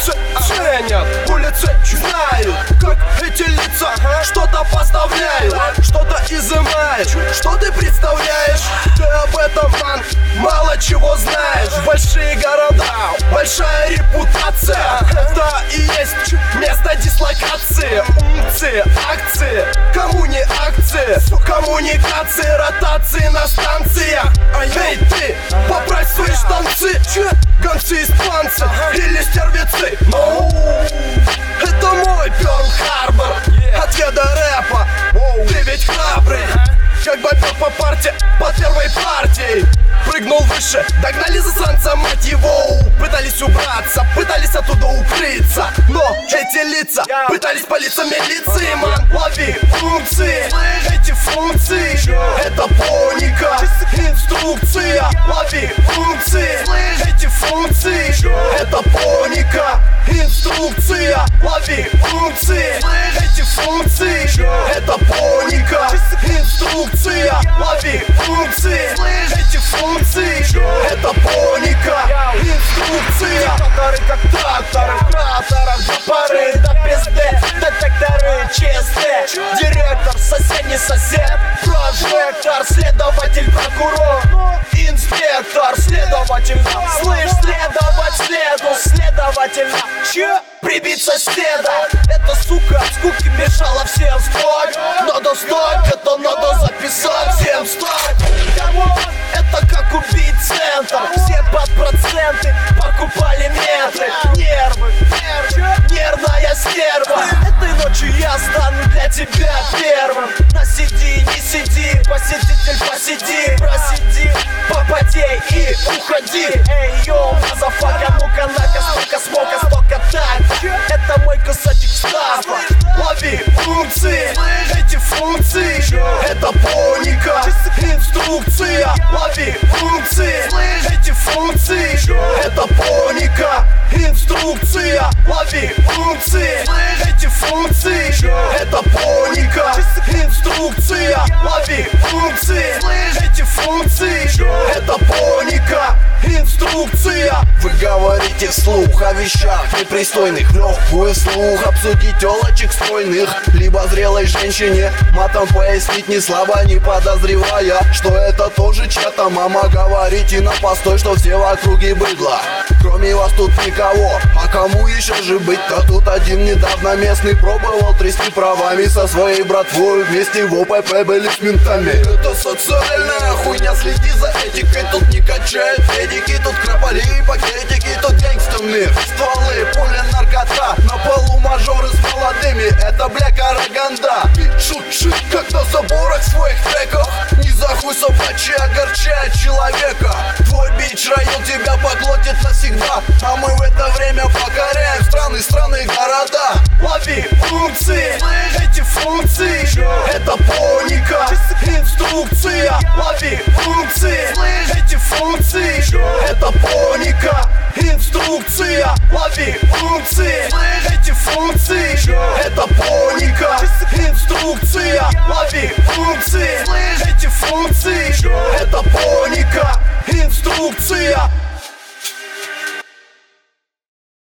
ценят, улицы знают, как эти лица что-то поставляют, что-то изымают. Что ты представляешь? Ты об этом, ман, мало чего знаешь. Большие города, большая репутация, это и есть место дислокации. Умцы, акции, кому не акции, коммуникации, ротации на станциях. Эй, ты, поправь свои штанцы. Гонцы испанцы или стервецы? Это мой Пёрл-Харбор, отведа рэпа. Ты ведь храбрый, как бобер по парте, по первой партии. Прыгнул выше, догнали засранца, мать его. Пытались убраться, пытались оттуда укрыться, но эти лица пытались палиться милиции. Ман, лови функции, эти функции, это поника, инструкция. Лови функции, эти функции, это поника, инструкция. Лови функции, эти функции, это поника, инструкция. Лови функции, эти функции, это поника, инструкция. Диктаторы как тракторы, в кратерах до поры, до пизды, детекторы чистые. Директор, соседний сосед, прожектор, следователь, прокурор, инспектор, следовательно. Слышь, следовать следу, следовательно. Че? Прибить соседа. Эта сука от скуки мешала всем спать. Надо встать, это надо записать. Всем встать. Это как убить центр. Все под проценты покупали метры. Нервы, нервная стерва. Этой ночью я стану для тебя первым. Насиди, не сиди, посетитель, посиди, просиди, попотей и уходи. Эй, йоу, мазафака, ну-ка, на-ка, столько смока, столько так. Это мой кусочек штаба. Лови функции, эти функции, это поника, инструкция. Лови функции, эти функции, это поника, инструкция. Лови функции, эти функции, это поника, инструкция. Лови функции, эти функции, это поника, инструкция. Вы говорите вслух о вещах непристойных, в легкую слух обсудить телочек стройных, либо зрелой женщине матом пояснить не слабо, не подозревая, что это тоже чья-то мама. Говорите на постой, что все в округе быдло, кроме вас тут никого. А кому еще же быть-то? Тут один недавно местный пробовал трясти правами со своей братвой. Вместе в ОПП были с ментами. Это социальная хуйня, следи за этикой. Тут не качают педики, тут крополи и пакетики. Тут гангстер мир, стволы, пули, наркота. На полу мажоры с молодыми, это бля Караганда. Пишут шит, как на заборах своих треков. Не за хуй собачий огорчает человека. Твой бич район тебя поглотит навсегда, а мы в это время покоряем страны, города. Лови функции, эти функции, это поника, инструкция. Лови функции, эти функции, это поника, инструкция. Лови функции, эти функции, это поника, инструкция. Лови функции, эти функции, это поника, инструкция.